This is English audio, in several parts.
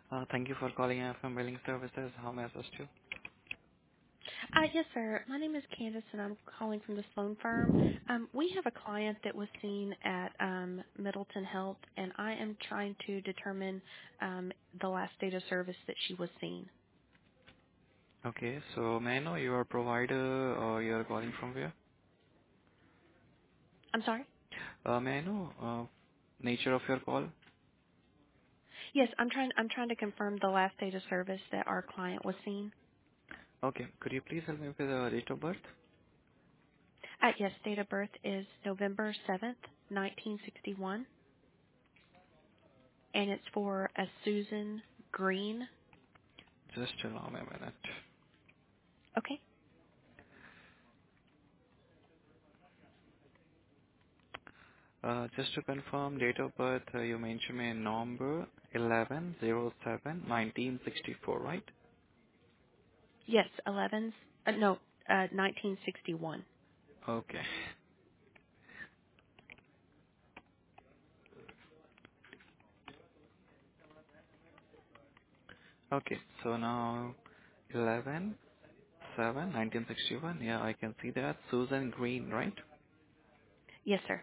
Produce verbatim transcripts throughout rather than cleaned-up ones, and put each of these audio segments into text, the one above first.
Uh, Thank you for calling F M Billing Services. How may I assist you? Uh, yes, sir. My name is Candace, and I'm calling from the Sloan firm. Um, we have a client that was seen at um, Middleton Health, and I am trying to determine um, the last date of service that she was seen. Okay, so may I know your provider or you're calling from where? I'm sorry. Uh, May I know uh, nature of your call? Yes, I'm trying. I'm trying to confirm the last date of service that our client was seen. Okay, could you please help me with the date of birth? Uh, yes, date of birth is November seventh, nineteen sixty-one, and it's for a Susan Green. Just allow me a minute. Okay. Uh, Just to confirm, date of birth, uh, you mentioned me November eleven oh seven nineteen sixty-four, right? Yes, eleven. Uh, no, uh, nineteen sixty-one. Okay. Okay, so now eleven seven nineteen sixty-one. Yeah, I can see that. Susan Green, right? Yes, sir.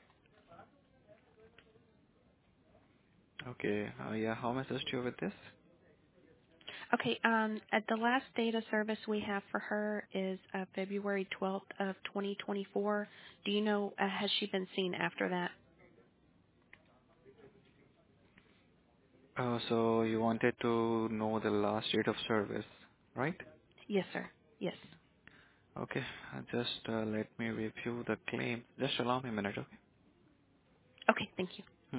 Okay. Uh, yeah, how may I assist you with this? Okay, um, at the last data service we have for her is uh, February twelfth of twenty twenty-four. Do you know, uh, has she been seen after that? Uh, so you wanted to know the last date of service, right? Yes, sir. Yes. Okay. uh, Just uh, let me review the claim. Just allow me a minute, okay? Okay, thank you. Hmm.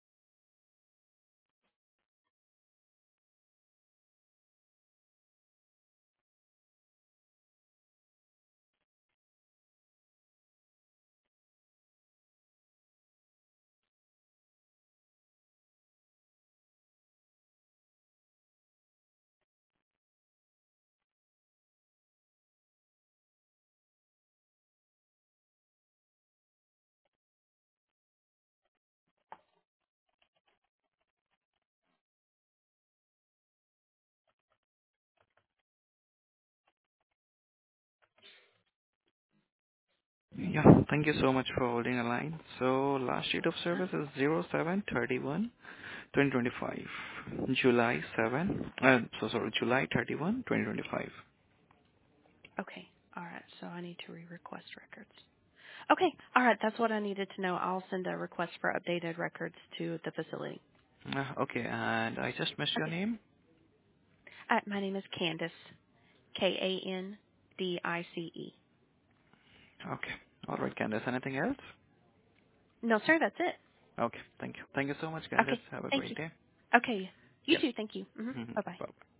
Yeah, thank you so much for holding a line. So last date of Huh? service is zero seven thirty-one twenty twenty-five. July seventh. Uh, so sorry, July thirty-first, twenty twenty-five. Okay. All right, so I need to re-request records. Okay, all right, that's what I needed to know. I'll send a request for updated records to the facility. Uh, okay, and I just missed your Okay. name. Uh, my name is Candice, K A N D I C E. Okay. All right, Candace. Anything else? No, sir, that's it. Okay. Thank you. Thank you so much, Candace. Okay, Have a thank great you. day. Okay, you Yep. too, thank you. hmm Mhm. Bye-bye. Bye.